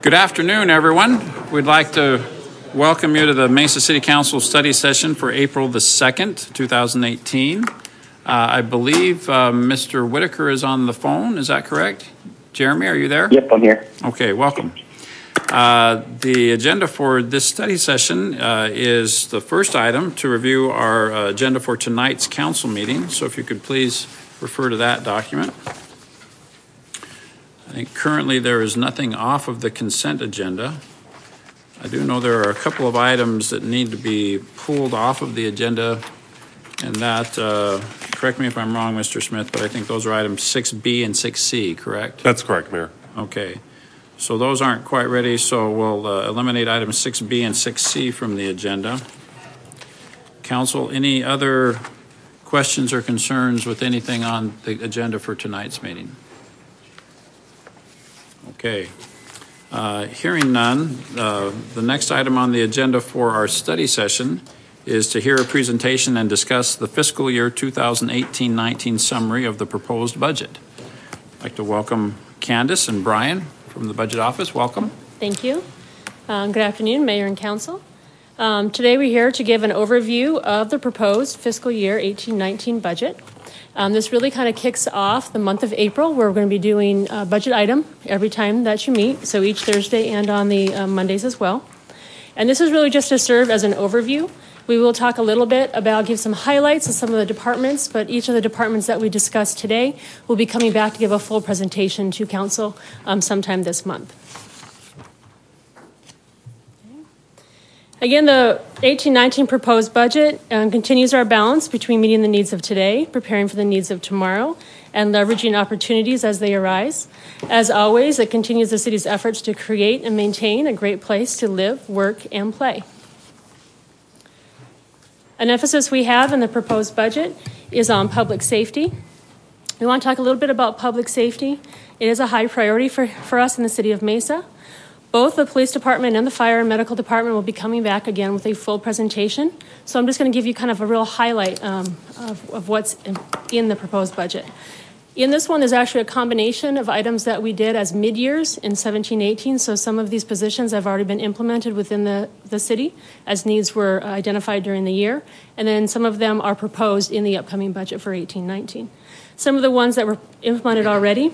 Good afternoon, everyone. We'd like to welcome you to the Mesa City Council study session for April the 2nd, 2018. I believe Mr. Whitaker is on the phone. Is that correct? Jeremy, are you there? Yep, I'm here. Okay, welcome. The agenda for this study session is the first item to review our agenda for tonight's council meeting. So if you could please refer to that document. I think currently there is nothing off of the consent agenda. I do know there are a couple of items that need to be pulled off of the agenda, and that, correct me if I'm wrong, Mr. Smith, but I think those are items 6B and 6C, correct? That's correct, Mayor. Okay. So those aren't quite ready, so we'll eliminate items 6B and 6C from the agenda. Council, any other questions or concerns with anything on the agenda for tonight's meeting? Okay. Hearing none, the next item on the agenda for our study session is to hear a presentation and discuss the fiscal year 2018-19 summary of the proposed budget. I'd like to welcome Candace and Brian from the Budget Office. Welcome. Thank you. Good afternoon, Mayor and Council. Today we're here to give an overview of the proposed fiscal year 18-19 budget. This really kind of kicks off the month of April, where we're going to be doing a budget item every time that you meet, so each Thursday and on the Mondays as well. And this is really just to serve as an overview. We will talk a little bit about, give some highlights of some of the departments, but each of the departments that we discussed today will be coming back to give a full presentation to Council sometime this month. Again, the 18-19 proposed budget continues our balance between meeting the needs of today, preparing for the needs of tomorrow, and leveraging opportunities as they arise. As always, it continues the city's efforts to create and maintain a great place to live, work, and play. An emphasis we have in the proposed budget is on public safety. We want to talk a little bit about public safety. It is a high priority for us in the city of Mesa. Both the police department and the fire and medical department will be coming back again with a full presentation. So I'm just going to give you kind of a real highlight of what's in the proposed budget. In this one, there's actually a combination of items that we did as mid-years in 17-18. So some of these positions have already been implemented within the city as needs were identified during the year. And then some of them are proposed in the upcoming budget for 18-19. Some of the ones that were implemented already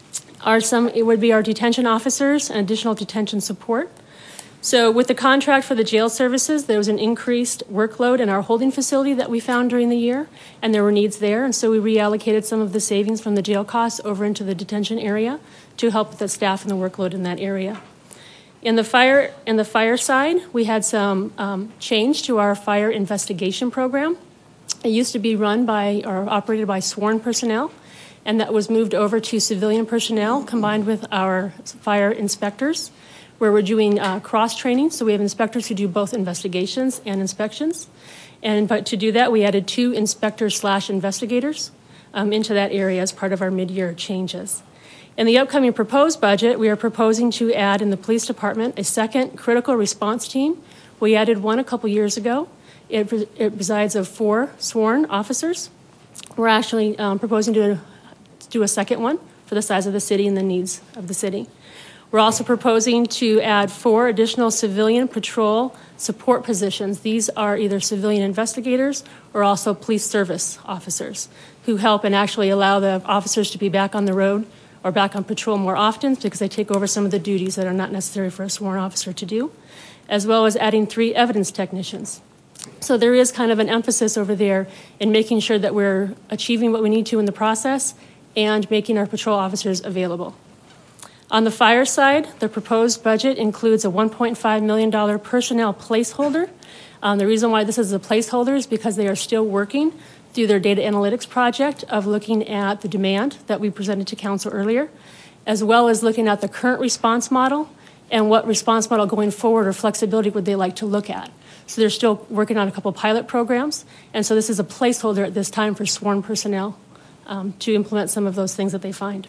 it would be our detention officers and additional detention support. So with the contract for the jail services, there was an increased workload in our holding facility that we found during the year, and there were needs there. And so we reallocated some of the savings from the jail costs over into the detention area to help with the staff and the workload in that area. In the fire side, we had some change to our fire investigation program. It used to be run by or operated by sworn personnel, and that was moved over to civilian personnel combined with our fire inspectors, where we're doing cross-training. So we have inspectors who do both investigations and inspections. But to do that, we added 2 inspectors/investigators into that area as part of our mid-year changes. In the upcoming proposed budget, we are proposing to add in the police department a second critical response team. We added one a couple years ago. It resides of 4 sworn officers. We're actually proposing to do a second one for the size of the city and the needs of the city. We're also proposing to add 4 additional civilian patrol support positions. These are either civilian investigators or also police service officers who help and actually allow the officers to be back on the road or back on patrol more often because they take over some of the duties that are not necessary for a sworn officer to do, as well as adding 3 evidence technicians. So there is kind of an emphasis over there in making sure that we're achieving what we need to in the process and making our patrol officers available. On the fire side, the proposed budget includes a $1.5 million personnel placeholder. The reason why this is a placeholder is because they are still working through their data analytics project of looking at the demand that we presented to council earlier, as well as looking at the current response model and what response model going forward or flexibility would they like to look at. So they're still working on a couple pilot programs, and so this is a placeholder at this time for sworn personnel to implement some of those things that they find.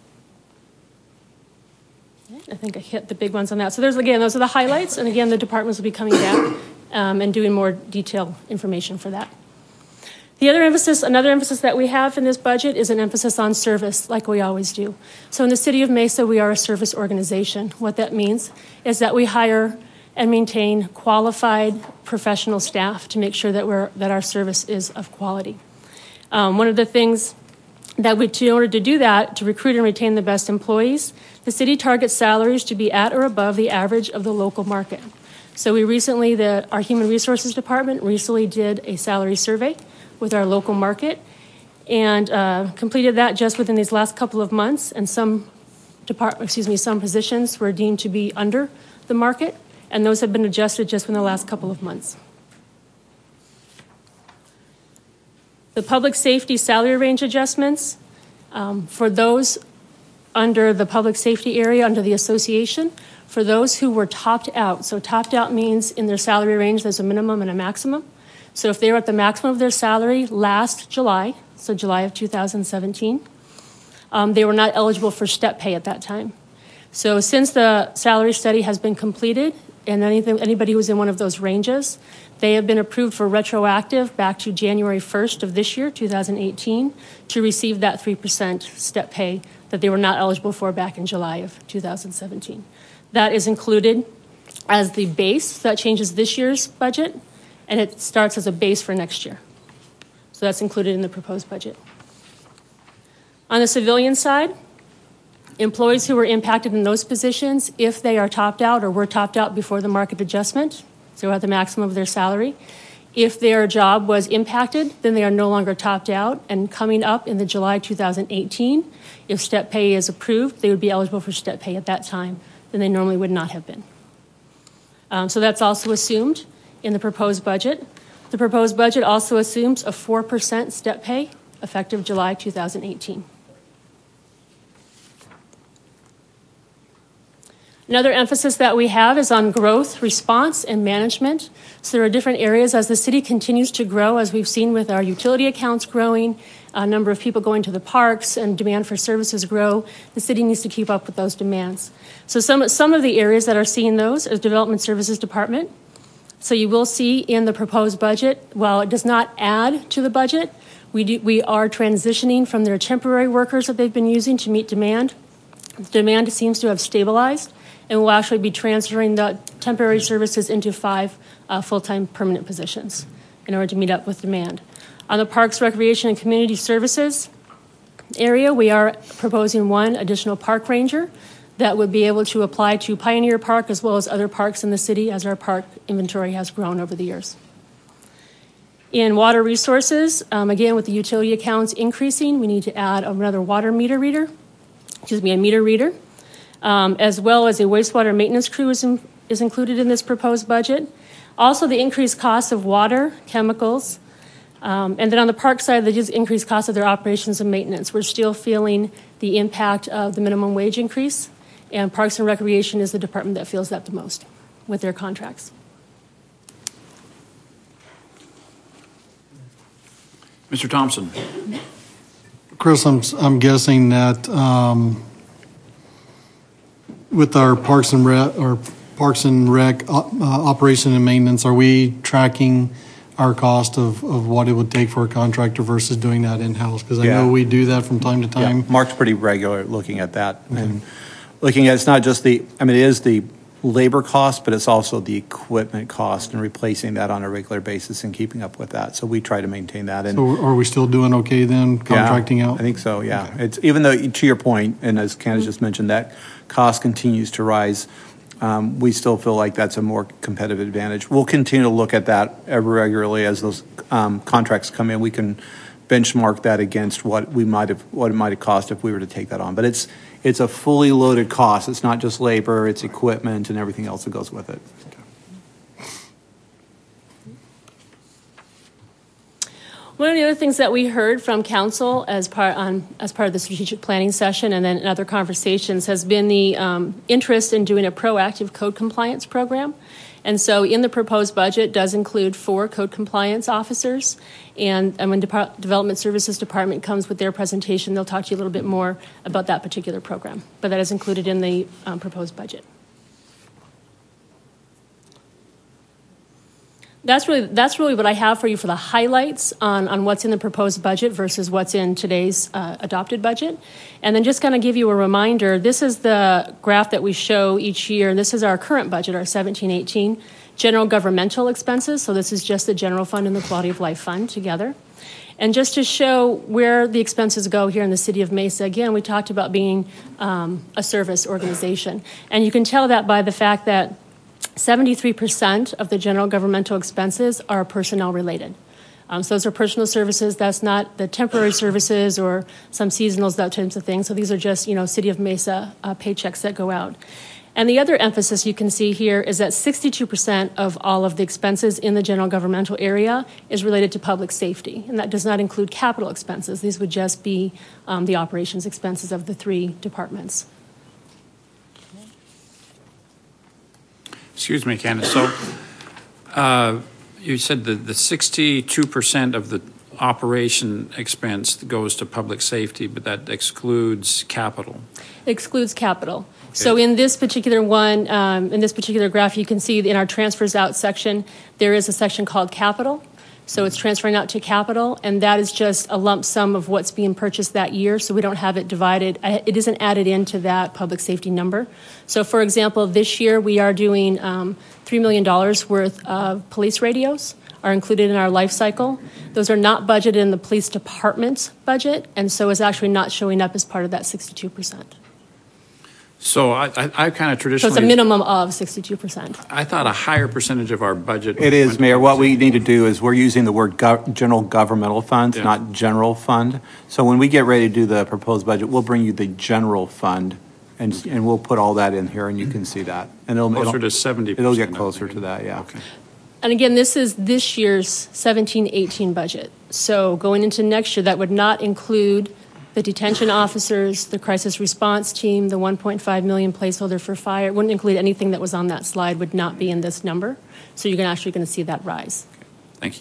I think I hit the big ones on that. So those are the highlights, and again, the departments will be coming back and doing more detailed information for that. Another emphasis that we have in this budget is an emphasis on service, like we always do. So in the city of Mesa, we are a service organization. What that means is that we hire and maintain qualified professional staff to make sure that our service is of quality. One of the things that in order to do that, to recruit and retain the best employees, the city targets salaries to be at or above the average of the local market. So our Human Resources Department recently did a salary survey with our local market and completed that just within these last couple of months, and some positions were deemed to be under the market, and those have been adjusted just within the last couple of months. The public safety salary range adjustments, for those under the public safety area, under the association, for those who were topped out. So topped out means in their salary range there's a minimum and a maximum. So if they were at the maximum of their salary last July, so July of 2017, they were not eligible for step pay at that time. So since the salary study has been completed, and anybody who's in one of those ranges, they have been approved for retroactive back to January 1st of this year, 2018, to receive that 3% step pay that they were not eligible for back in July of 2017. That is included as the base. That changes this year's budget, and it starts as a base for next year. So that's included in the proposed budget. On the civilian side, employees who were impacted in those positions, if they are topped out or were topped out before the market adjustment, so at the maximum of their salary, if their job was impacted, then they are no longer topped out. And coming up in the July 2018, if step pay is approved, they would be eligible for step pay at that time. Then they normally would not have been. So that's also assumed in the proposed budget. The proposed budget also assumes a 4% step pay effective July 2018. Another emphasis that we have is on growth, response, and management. So there are different areas as the city continues to grow, as we've seen with our utility accounts growing, a number of people going to the parks, and demand for services grow. The city needs to keep up with those demands. So some of the areas that are seeing those is Development Services Department. So you will see in the proposed budget, while it does not add to the budget, we are transitioning from their temporary workers that they've been using to meet demand. The demand seems to have stabilized, and we'll actually be transferring the temporary services into 5 full-time permanent positions in order to meet up with demand. On the Parks, Recreation, and Community Services area, we are proposing 1 additional park ranger that would be able to apply to Pioneer Park as well as other parks in the city as our park inventory has grown over the years. In water resources, again, with the utility accounts increasing, we need to add another a meter reader, as well as a wastewater maintenance crew is included in this proposed budget. Also, the increased cost of water, chemicals, and then on the park side, the just increased cost of their operations and maintenance. We're still feeling the impact of the minimum wage increase, and Parks and Recreation is the department that feels that the most with their contracts. Mr. Thompson. Chris, I'm guessing that with our Parks and Rec operation and maintenance, are we tracking our cost of what it would take for a contractor versus doing that in-house? Because I know we do that from time to time. Yeah. Mark's pretty regular looking at that. Okay. And looking at it's not just it is the labor cost, but it's also the equipment cost and replacing that on a regular basis and keeping up with that. So we try to maintain that. And so are we still doing okay then, contracting out? I think so, yeah. Okay. It's even though, to your point, and as Candace just mentioned, that cost continues to rise, we still feel like that's a more competitive advantage. We'll continue to look at that regularly as those contracts come in. We can benchmark that against what it might have cost if we were to take that on. But it's a fully loaded cost. It's not just labor, it's equipment and everything else that goes with it. One of the other things that we heard from council as part of the strategic planning session and then in other conversations has been the interest in doing a proactive code compliance program. And so in the proposed budget does include 4 code compliance officers. And when Development Services Department comes with their presentation, they'll talk to you a little bit more about that particular program. But that is included in the proposed budget. That's really what I have for you for the highlights on what's in the proposed budget versus what's in today's adopted budget. And then just kind of give you a reminder, this is the graph that we show each year. This is our current budget, our 17-18 general governmental expenses. So this is just the general fund and the quality of life fund together. And just to show where the expenses go here in the city of Mesa, again, we talked about being a service organization. And you can tell that by the fact that 73% of the general governmental expenses are personnel related. So those are personal services. That's not the temporary services or some seasonals, that types of things. So these are just, City of Mesa paychecks that go out. And the other emphasis you can see here is that 62% of all of the expenses in the general governmental area is related to public safety. And that does not include capital expenses. These would just be the operations expenses of the three departments. Excuse me, Candace. So you said that the 62% of the operation expense goes to public safety, but that excludes capital. Excludes capital. Okay. So in this particular one, in this particular graph, you can see in our transfers out section, there is a section called capital. So it's transferring out to capital, and that is just a lump sum of what's being purchased that year, so we don't have it divided. It isn't added into that public safety number. So, for example, this year we are doing $3 million worth of police radios are included in our life cycle. Those are not budgeted in the police department's budget, and so it's actually not showing up as part of that 62%. So I kind of traditionally... So it's a minimum of 62%. I thought a higher percentage of our budget... It is, Mayor. What we need to do is we're using the word general governmental funds, not general fund. So when we get ready to do the proposed budget, we'll bring you the general fund, and we'll put all that in here, and you can see that. And closer to 70%. It'll get closer to that, yeah. Okay. And again, this is this year's 17-18 budget. So going into next year, that would not include the detention officers, the crisis response team, the 1.5 million placeholder for fire. It wouldn't include anything that was on that slide, would not be in this number. So you're actually going to see that rise. Okay. Thank you.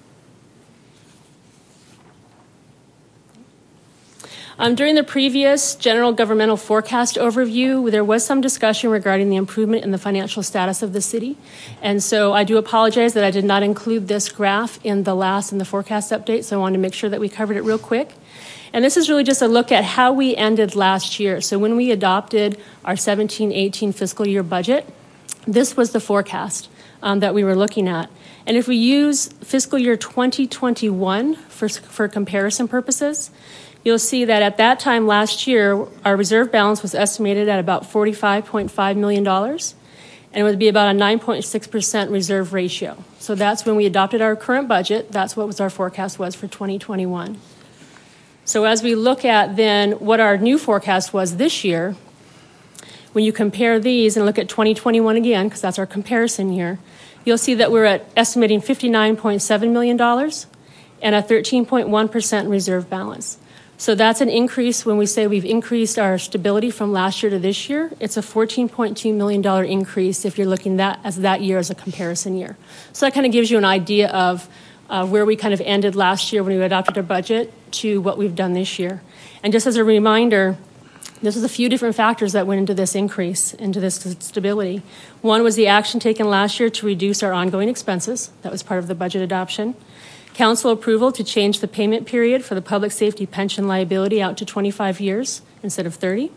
During the previous general governmental forecast overview, there was some discussion regarding the improvement in the financial status of the city. And so I do apologize that I did not include this graph in the forecast update, so I wanted to make sure that we covered it real quick. And this is really just a look at how we ended last year. So when we adopted our 17-18 fiscal year budget, this was the forecast that we were looking at. And if we use fiscal year 2021 for comparison purposes, you'll see that at that time last year, our reserve balance was estimated at about $45.5 million, and it would be about a 9.6% reserve ratio. So that's when we adopted our current budget. That's what our forecast was for 2021. So as we look at then what our new forecast was this year, when you compare these and look at 2021 again, because that's our comparison year, you'll see that we're at estimating $59.7 million and a 13.1% reserve balance. So that's an increase. When we say we've increased our stability from last year to this year, it's a $14.2 million increase if you're looking at that year as a comparison year. So that kind of gives you an idea of where we kind of ended last year when we adopted our budget to what we've done this year. And just as a reminder, this was a few different factors that went into this increase, into this stability. One was the action taken last year to reduce our ongoing expenses. That was part of the budget adoption. Council approval to change the payment period for the public safety pension liability out to 25 years instead of 30.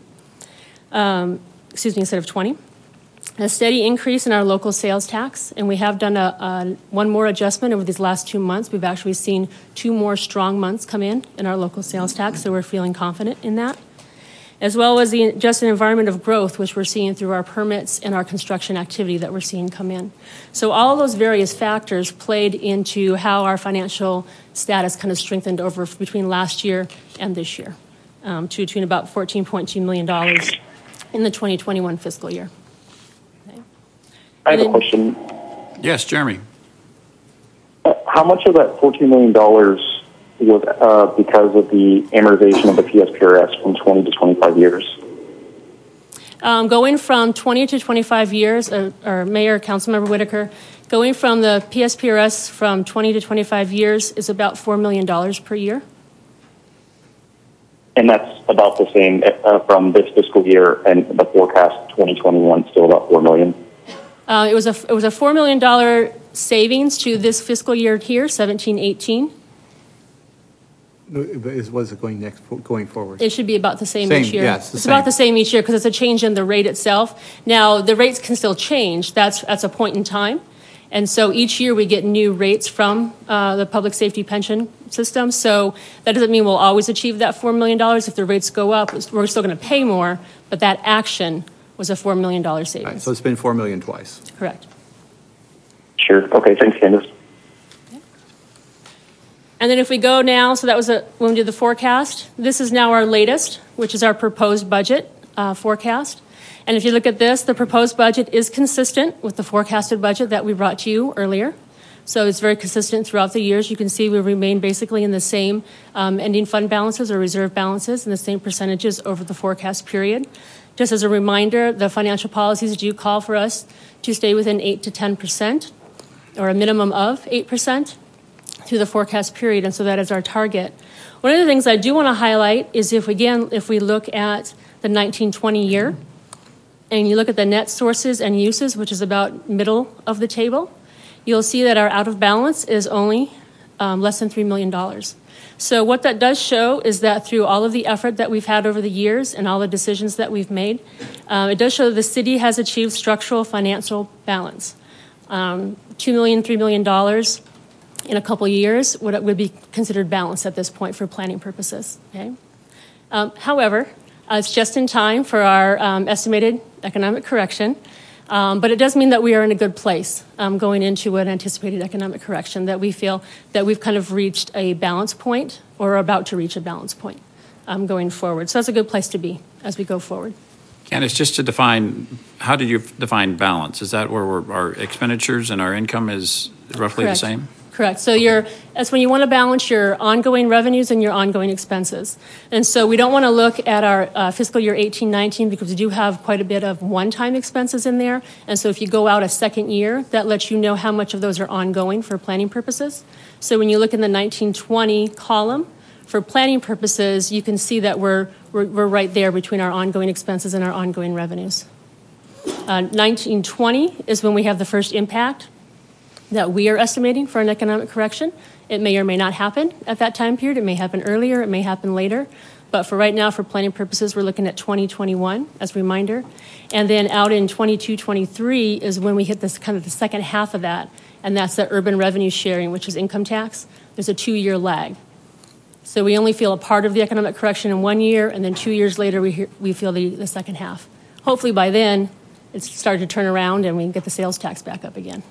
Instead of 20. A steady increase in our local sales tax, and we have done one more adjustment over these last 2 months. We've actually seen 2 more strong months come in our local sales tax, so we're feeling confident in that. As well as just an environment of growth, which we're seeing through our permits and our construction activity that we're seeing come in. So all of those various factors played into how our financial status kind of strengthened over between last year and this year, to between about $14.2 million in the 2021 fiscal year. Okay. I have a question. Yes, Jeremy. How much of that $14 million was because of the amortization of the PSPRS from 20 to 25 years? Going from 20 to 25 years, or Mayor, Councilmember Whitaker, going from the PSPRS from 20 to 25 years is about $4 million per year. And that's about the same from this fiscal year, and the forecast 2021 still about $4 million. It was a $4 million savings to this fiscal year here, 17-18. Was it going forward? It should be about the same Same, each year. yes, the It's about same. the same each year because it's a change in the rate itself. Now, the rates can still change. That's a point in time. And so each year we get new rates from the public safety pension system. So that doesn't mean we'll always achieve that $4 million. If the rates go up, we're still going to pay more, but that action was a $4 million savings. Right, so it's been $4 million twice. Correct. Sure. Okay. Thanks, Candace. And then if we go now, so that was when we did the forecast. This is now our latest, which is our proposed budget forecast. And if you look at this, the proposed budget is consistent with the forecasted budget that we brought to you earlier. So it's very consistent throughout the years. You can see we remain basically in the same ending fund balances or reserve balances and the same percentages over the forecast period. Just as a reminder, the financial policies do call for us to stay within 8 to 10%, or a minimum of 8%. Through the forecast period, and so that is our target. One of the things I do want to highlight is if we look at the 1920 year, and you look at the net sources and uses, which is about middle of the table, you'll see that our out of balance is only less than $3 million. So what that does show is that through all of the effort that we've had over the years and all the decisions that we've made, it does show the city has achieved structural financial balance. $2 million, $3 million in a couple years would be considered balanced at this point for planning purposes. Okay? However, it's just in time for our estimated economic correction, but it does mean that we are in a good place going into an anticipated economic correction, that we feel that we've kind of reached a balance point or are about to reach a balance point going forward. So that's a good place to be as we go forward. Candace, just to define, how did you define balance? Is that where our expenditures and our income is roughly Correct. the same? Correct. So that's when you want to balance your ongoing revenues and your ongoing expenses. And so we don't want to look at our fiscal year 18-19 because we do have quite a bit of one-time expenses in there. And so if you go out a second year, that lets you know how much of those are ongoing for planning purposes. So when you look in the 1920 column, for planning purposes, you can see that we're right there between our ongoing expenses and our ongoing revenues. 1920 is when we have the first impact that we are estimating for an economic correction. It may or may not happen at that time period. It may happen earlier. It may happen later. But for right now, for planning purposes, we're looking at 2021 as a reminder. And then out in 22-23 is when we hit this kind of the second half of that, and that's the urban revenue sharing, which is income tax. There's a 2-year lag. So we only feel a part of the economic correction in 1 year, and then 2 years later we feel the second half. Hopefully by then it's started to turn around and we can get the sales tax back up again.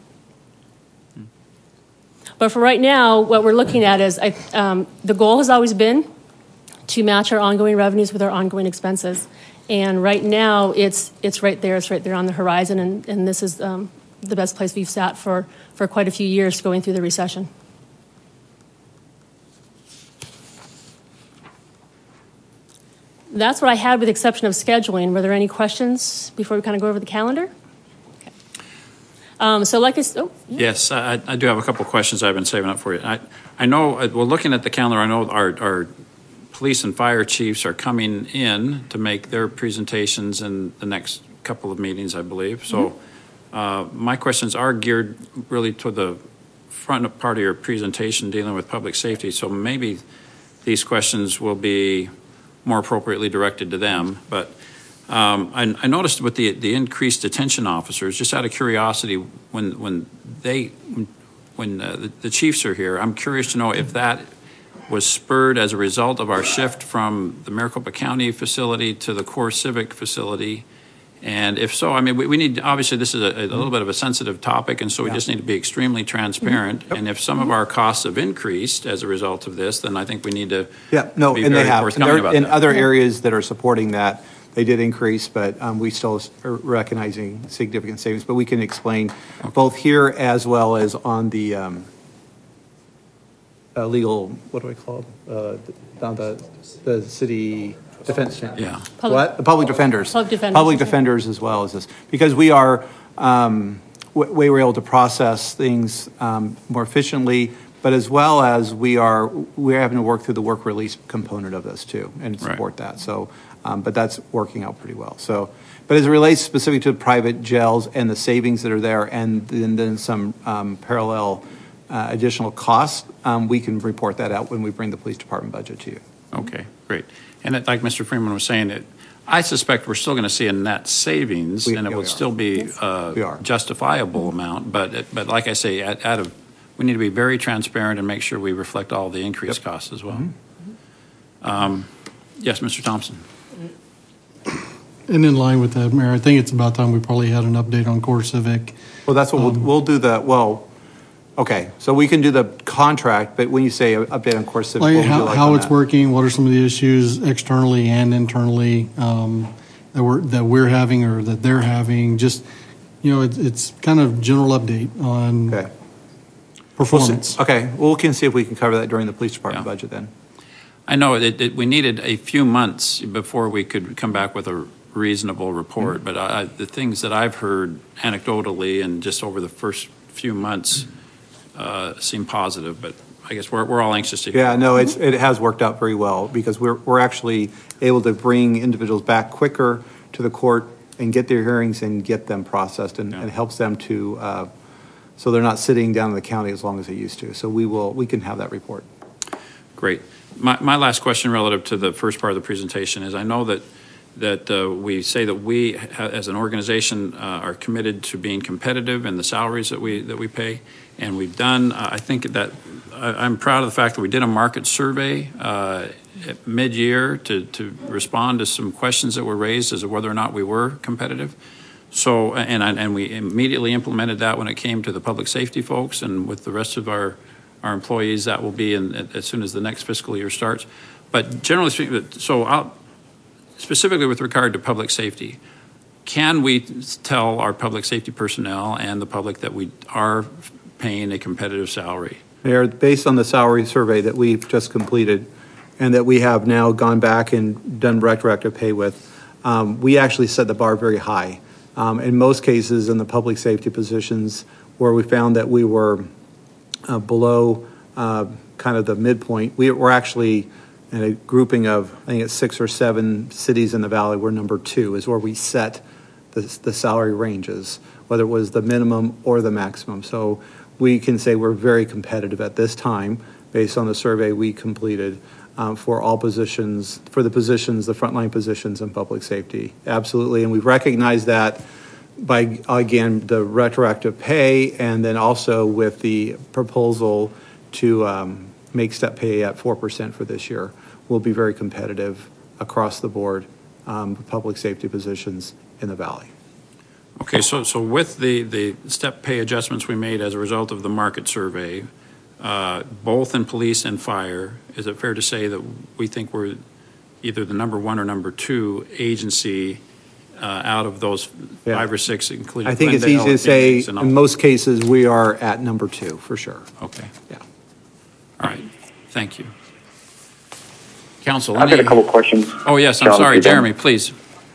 But for right now, what we're looking at is the goal has always been to match our ongoing revenues with our ongoing expenses. And right now, it's right there. It's right there on the horizon. And this is the best place we've sat for quite a few years going through the recession. That's what I had with the exception of scheduling. Were there any questions before we kind of go over the calendar? Yes, I do have a couple of questions I've been saving up for you. I know, well, looking at the calendar, I know our police and fire chiefs are coming in to make their presentations in the next couple of meetings, I believe. So my questions are geared really to the front part of your presentation dealing with public safety. So maybe these questions will be more appropriately directed to them. But I noticed with the increased detention officers, just out of curiosity, when the chiefs are here, I'm curious to know if that was spurred as a result of our shift from the Maricopa County facility to the core civic facility. And if so, I mean, we need, obviously this is a little bit of a sensitive topic, and so we just need to be extremely transparent. And if some of our costs have increased as a result of this, then I think we need to be very forthcoming about in that. other areas that are supporting that, they did increase, but we still are recognizing significant savings. But we can explain both here as well as on the legal, what do I call it? Down the city defense. Yeah. The public defenders. Public defenders as well as this. Because we are, we were able to process things more efficiently, but as well as we're having to work through the work release component of this too and support that. So, but that's working out pretty well. So, But as it relates specific to private jails and the savings that are there, and then some parallel additional costs, we can report that out when we bring the police department budget to you. Okay, great. And like Mr. Freeman was saying, I suspect we're still going to see a net savings, and it would still be a justifiable amount. But like I say, we need to be very transparent and make sure we reflect all the increased costs as well. Yes, Mr. Thompson. And in line with that, Mayor, I think it's about time we probably had an update on Core Civic. Well, that's what we'll do. Okay, so we can do the contract, but when you say update on Core Civic, what would you like how on it's that? working, what are some of the issues externally and internally that we're having or that they're having? Just, it's kind of general update on performance. We can see if we can cover that during the police department budget then. I know we needed a few months before we could come back with a reasonable report, but the things that I've heard anecdotally and just over the first few months seem positive, but I guess we're all anxious to hear. Yeah, no, it has worked out very well because we're actually able to bring individuals back quicker to the court and get their hearings and get them processed, and it helps them to so they're not sitting down in the county as long as they used to. So we can have that report. Great. My last question relative to the first part of the presentation is I know that we say that we as an organization are committed to being competitive in the salaries that we pay, and we've done. I think that I'm proud of the fact that we did a market survey at mid-year to respond to some questions that were raised as to whether or not we were competitive. So and we immediately implemented that when it came to the public safety folks, and with the rest of our employees that will be as soon as the next fiscal year starts. But generally speaking, specifically with regard to public safety, can we tell our public safety personnel and the public that we are paying a competitive salary? Mayor, based on the salary survey that we've just completed and that we have now gone back and done retroactive pay with, we actually set the bar very high. In most cases in the public safety positions where we found that we were below kind of the midpoint, we're actually in a grouping of, I think it's 6 or 7 cities in the valley, we're number 2 is where we set the salary ranges, whether it was the minimum or the maximum. So we can say we're very competitive at this time based on the survey we completed for all positions, the frontline positions in public safety. Absolutely, and we've recognized that by, again, the retroactive pay and then also with the proposal to make step pay at 4% for this year. We'll be very competitive across the board, public safety positions in the valley. Okay, so with the step pay adjustments we made as a result of the market survey, both in police and fire, is it fair to say that we think we're either the number 1 or number 2 agency out of those 5 or 6, including I think it's easy to say in most cases we are at number 2 for sure. Okay. Yeah. All right. Thank you. Council, I've got a couple questions. Oh, yes. I'm John, sorry. Jeremy, please.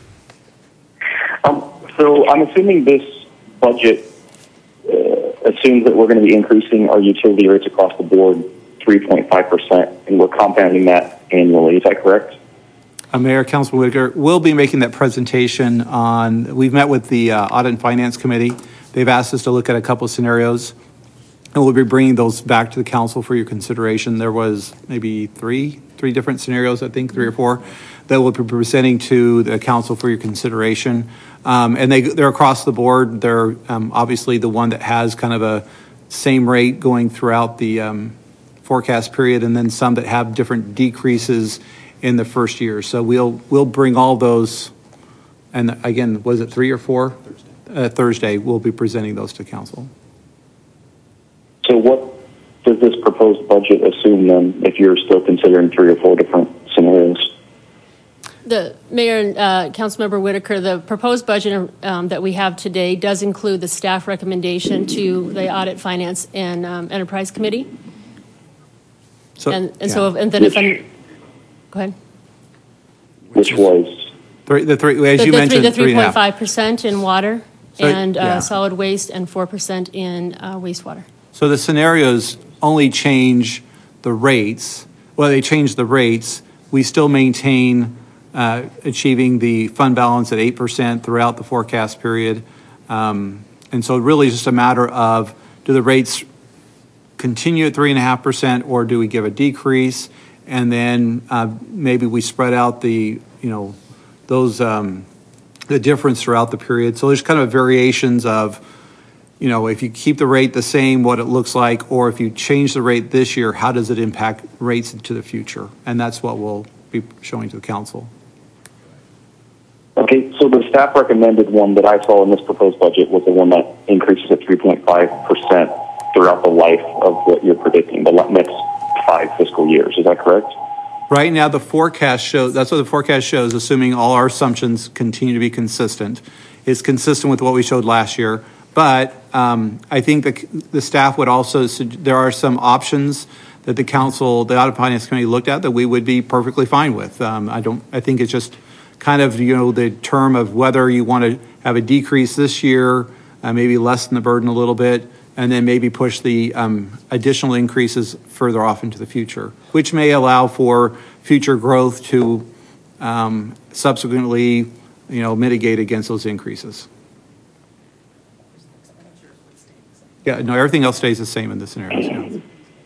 So I'm assuming this budget assumes that we're going to be increasing our utility rates across the board 3.5%, and we're compounding that annually. Is that correct? Mayor, Councilman Whitaker, we'll be making that presentation we've met with the Audit and Finance Committee. They've asked us to look at a couple of scenarios, and we'll be bringing those back to the council for your consideration. There was maybe three different scenarios, I think, 3 or 4, that we'll be presenting to the council for your consideration. And they're across the board. They're obviously the one that has kind of a same rate going throughout the forecast period, and then some that have different decreases in the first year. So we'll bring all those, and again, was it 3 or 4? Thursday, we'll be presenting those to council. So what does this proposed budget assume then, if you're still considering 3 or 4 different scenarios? The Mayor and Councilmember Whitaker, the proposed budget that we have today does include the staff recommendation to the Audit, Finance, and Enterprise Committee. So, then if I'm, go ahead. Which was the 3.5% in water and solid waste, and 4% in wastewater. So the scenarios only change the rates. Well, they change the rates. We still maintain achieving the fund balance at 8% throughout the forecast period. And so really just a matter of, do the rates continue at 3.5%, or do we give a decrease? And then maybe we spread out the difference throughout the period. So there's kind of variations of, if you keep the rate the same, what it looks like, or if you change the rate this year, how does it impact rates into the future? And that's what we'll be showing to the council. Okay, so the staff recommended one that I saw in this proposed budget was the one that increases at 3.5% throughout the life of what you're predicting, the next 5 fiscal years. Is that correct? Right now, the forecast shows, that's what the forecast shows, assuming all our assumptions continue to be consistent. It's consistent with what we showed last year. But I think the staff would also, there are some options that the council, the Audit Finance Committee looked at that we would be perfectly fine with. I think it's just kind of, the term of whether you want to have a decrease this year, maybe lessen the burden a little bit, and then maybe push the additional increases further off into the future, which may allow for future growth to subsequently, mitigate against those increases. Yeah, no, everything else stays the same in this scenario.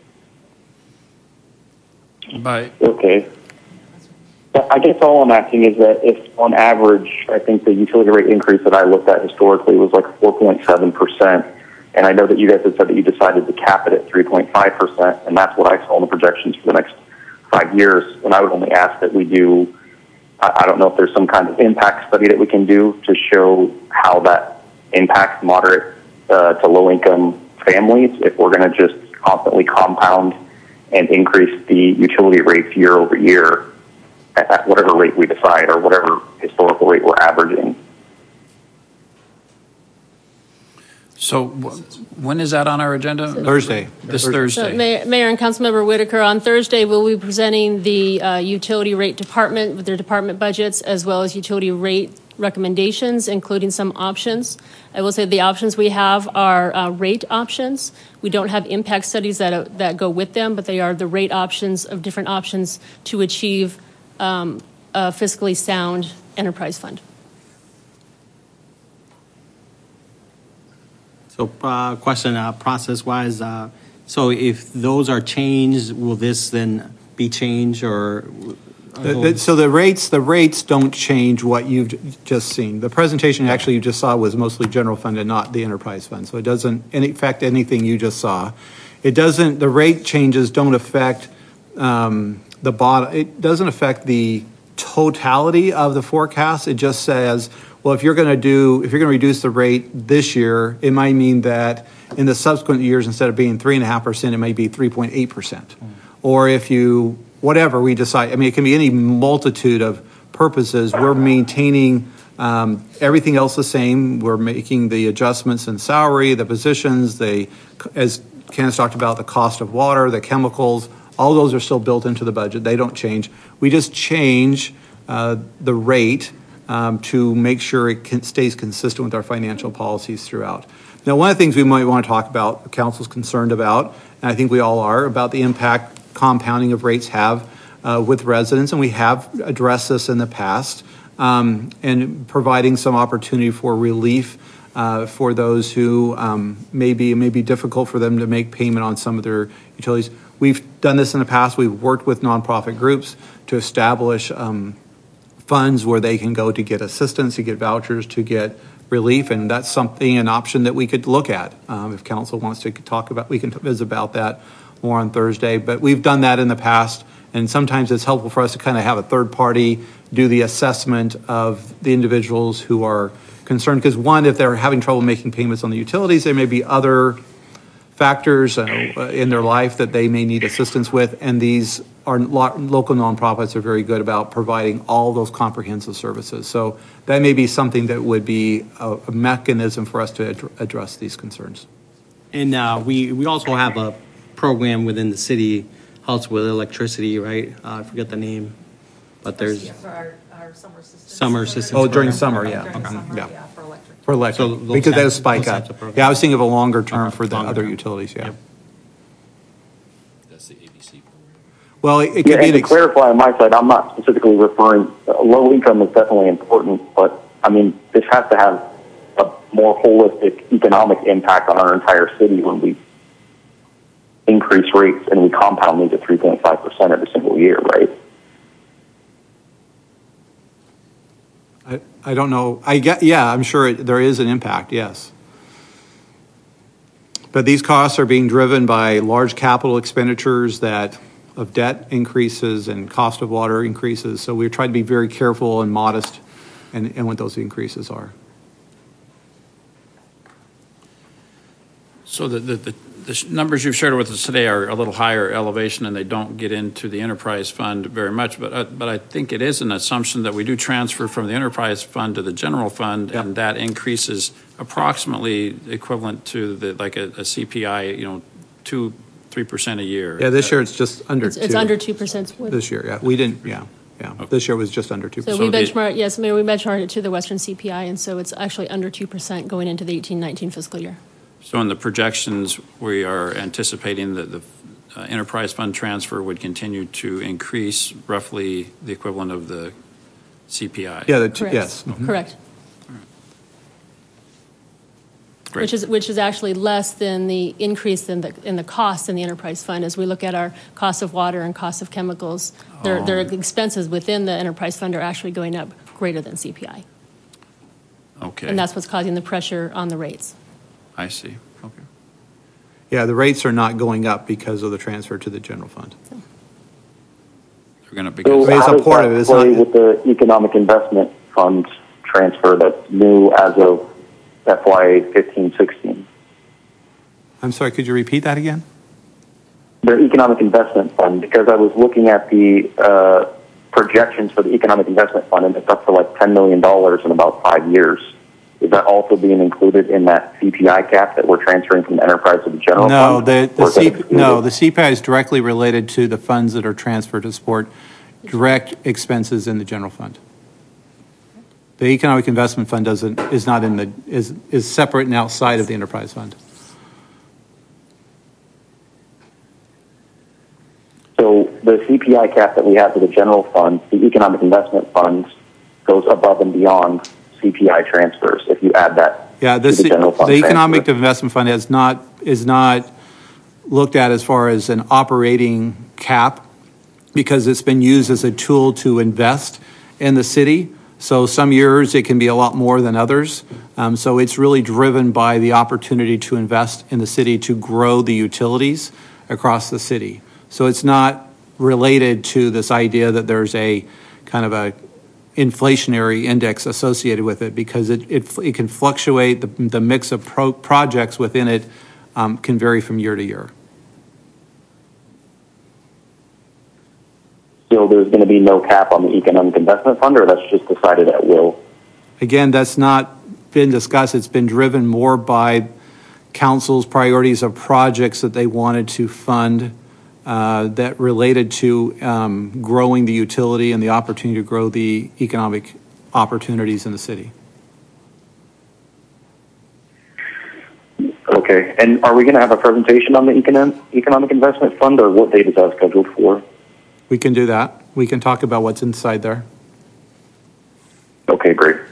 Bye. Okay. I guess all I'm asking is that if, on average, I think the utility rate increase that I looked at historically was like 4.7%, and I know that you guys have said that you decided to cap it at 3.5%, and that's what I saw in the projections for the next 5 years. And I would only ask that we do, I don't know if there's some kind of impact study that we can do to show how that impacts moderate to low-income families if we're going to just constantly compound and increase the utility rates year over year at whatever rate we decide or whatever historical rate we're averaging. So when is that on our agenda? Thursday. This Thursday. So Mayor and Councilmember Whitaker, on Thursday we'll be presenting the utility rate department with their department budgets, as well as utility rate recommendations, including some options. I will say the options we have are rate options. We don't have impact studies that go with them, but they are the rate options of different options to achieve a fiscally sound enterprise fund. So question process-wise, so if those are changed, will this then be changed, or? So the rates don't change what you've just seen. The presentation actually you just saw was mostly general fund and not the enterprise fund. So it doesn't affect anything you just saw. The rate changes don't affect the bottom. It doesn't affect the totality of the forecast. It just says, well, if you're going to reduce the rate this year, it might mean that in the subsequent years, instead of being 3.5%, it may be 3.8%. Or if you, whatever we decide, it can be any multitude of purposes. We're maintaining everything else the same. We're making the adjustments in salary, the positions, as Candace talked about, the cost of water, the chemicals, all those are still built into the budget. They don't change. We just change the rate to make sure it stays consistent with our financial policies throughout. Now, one of the things we might want to talk about, the council's concerned about, and I think we all are, about the impact compounding of rates have with residents, and we have addressed this in the past, and providing some opportunity for relief for those who may be difficult for them to make payment on some of their utilities. We've done this in the past. We've worked with nonprofit groups to establish funds where they can go to get assistance, to get vouchers, to get relief, and that's an option that we could look at. If council wants to talk about, we can visit about that more on Thursday. But we've done that in the past, and sometimes it's helpful for us to kind of have a third party do the assessment of the individuals who are concerned. Because one, if they're having trouble making payments on the utilities, there may be other factors in their life that they may need assistance with, and these are local nonprofits are very good about providing all those comprehensive services. So that may be something that would be a mechanism for us to address these concerns. And we also have a program within the city, helps with electricity, right? I forget the name, but there's for our summer assistance. Summer assistance. Oh, during program. summer, yeah. During Okay. summer, Yeah. for electric. For electric, So those because those types- spike those types up. of programs. Yeah, I was thinking of a longer term for the Longer other term. utilities, yeah. Yep. That's the ABC program. Well, it Yeah, could be and to clarify on my side, I'm not specifically referring, low income is definitely important, but I mean, this has to have a more holistic economic impact on our entire city when we increase rates and we compound these at 3.5% every single year, right? I don't know. I'm sure there is an impact, yes. But these costs are being driven by large capital expenditures of debt increases and cost of water increases. So we're trying to be very careful and modest in what those increases are. So the numbers you've shared with us today are a little higher elevation, and they don't get into the enterprise fund very much. But I think it is an assumption that we do transfer from the enterprise fund to the general fund, and that increases approximately equivalent to a CPI, 2-3% a year. Yeah, this year it's just under It's 2%. under 2%. This year, yeah. We didn't, yeah. Okay. This year was just under 2%. So we benchmark, yes, Mayor, we benchmarked it to the Western CPI, and so it's actually under 2% going into the 18-19 fiscal year. So in the projections, we are anticipating that the enterprise fund transfer would continue to increase roughly the equivalent of the CPI. Yeah, Correct. yes. Mhm. Correct. Great. Which is actually less than the increase in the cost in the enterprise fund. As we look at our cost of water and cost of chemicals, their expenses within the enterprise fund are actually going up greater than CPI. Okay. And that's what's causing the pressure on the rates. I see. Okay. Yeah, the rates are not going up because of the transfer to the general fund. They're going to be. So It's how a does part that of it. It's play not- with the economic investment fund transfer that's new as of FY 15-16? I'm sorry, could you repeat that again? The economic investment fund, because I was looking at the projections for the economic investment fund, and it's up to like $10 million in about 5 years. Is that also being included in that CPI cap that we're transferring from the enterprise to the general No, fund? Or is that excluded? the CPI is directly related to the funds that are transferred to support direct expenses in the general fund. The economic investment fund is separate and outside of the enterprise fund. So the CPI cap that we have for the general fund, the economic investment fund goes above and beyond CPI transfers if you add that Yeah, to the general fund the economic transfer. investment fund is not looked at as far as an operating cap because it's been used as a tool to invest in the city. So some years it can be a lot more than others. So it's really driven by the opportunity to invest in the city to grow the utilities across the city. So it's not related to this idea that there's a kind of a inflationary index associated with it because it can fluctuate. The mix of projects within it can vary from year to year. So there's going to be no cap on the economic investment fund, or that's just decided at will? Again, that's not been discussed. It's been driven more by council's priorities of projects that they wanted to fund that related to growing the utility and the opportunity to grow the economic opportunities in the city. Okay. And are we going to have a presentation on the economic investment fund, or what date is that scheduled for? We can do that. We can talk about what's inside there. Okay, great.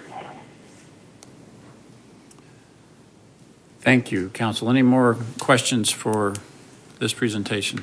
Thank you, Council. Any more questions for this presentation?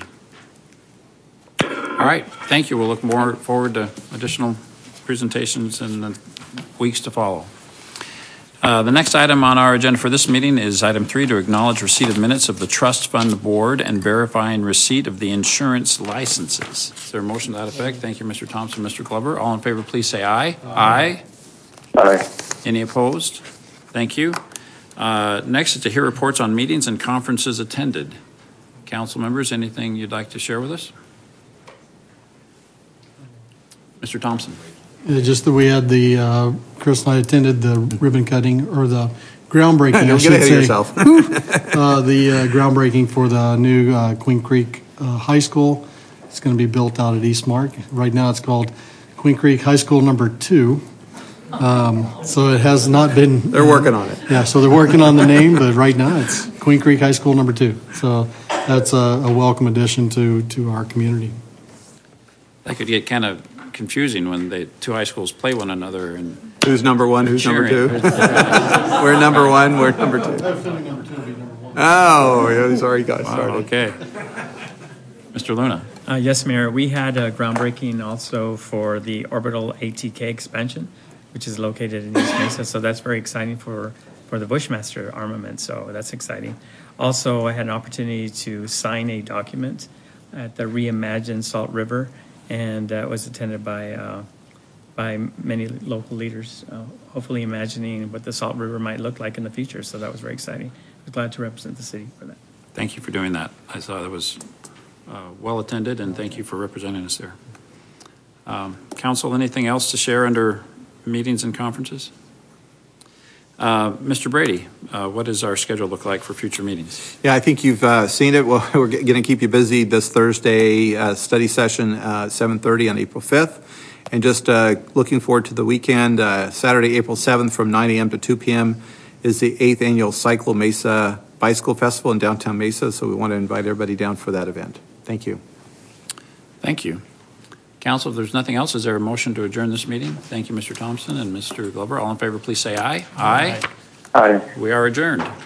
All right, thank you. We'll look more forward to additional presentations in the weeks to follow. The next item on our agenda for this meeting is item 3, to acknowledge receipt of minutes of the Trust Fund Board and verifying receipt of the insurance licenses. Is there a motion to that effect? Thank you, Mr. Thompson, Mr. Glover. All in favor, please say aye. Aye. Aye. Any opposed? Thank you. Next is to hear reports on meetings and conferences attended. Council members, anything you'd like to share with us? Mr. Thompson. Just that we had Chris and I attended the ribbon cutting, or the groundbreaking, I Don't should get ahead say. of yourself. The groundbreaking for the new Queen Creek High School. It's going to be built out at Eastmark. Right now it's called Queen Creek High School number 2. So it has not been... They're working on it. Yeah, so they're working on the name, but right now it's Queen Creek High School number 2. So that's a welcome addition to our community. That could get kind of confusing when the two high schools play one another and Who's number one? Who's number two? cheering. We're number one. We're number two. Oh, yeah, he's already got started. Okay. Mr. Luna. Yes, Mayor. We had a groundbreaking also for the orbital ATK expansion, which is located in East Mesa. So that's very exciting for the Bushmaster armament. So that's exciting. Also, I had an opportunity to sign a document at the Reimagine Salt River, and it was attended by many local leaders, hopefully imagining what the Salt River might look like in the future. So that was very exciting. I was glad to represent the city for that. Thank you for doing that. I thought it was well attended, and thank you for representing us there. Council, anything else to share under meetings and conferences? Mr. Brady, what does our schedule look like for future meetings? Yeah, I think you've seen it. Well, we're going to keep you busy this Thursday study session, 7:30 on April 5th. And just looking forward to the weekend, Saturday, April 7th from 9 a.m. to 2 p.m. is the 8th annual Cyclo Mesa Bicycle Festival in downtown Mesa. So we want to invite everybody down for that event. Thank you. Thank you. Council, if there's nothing else, is there a motion to adjourn this meeting? Thank you, Mr. Thompson and Mr. Glover. All in favor, please say aye. Aye. Aye. We are adjourned.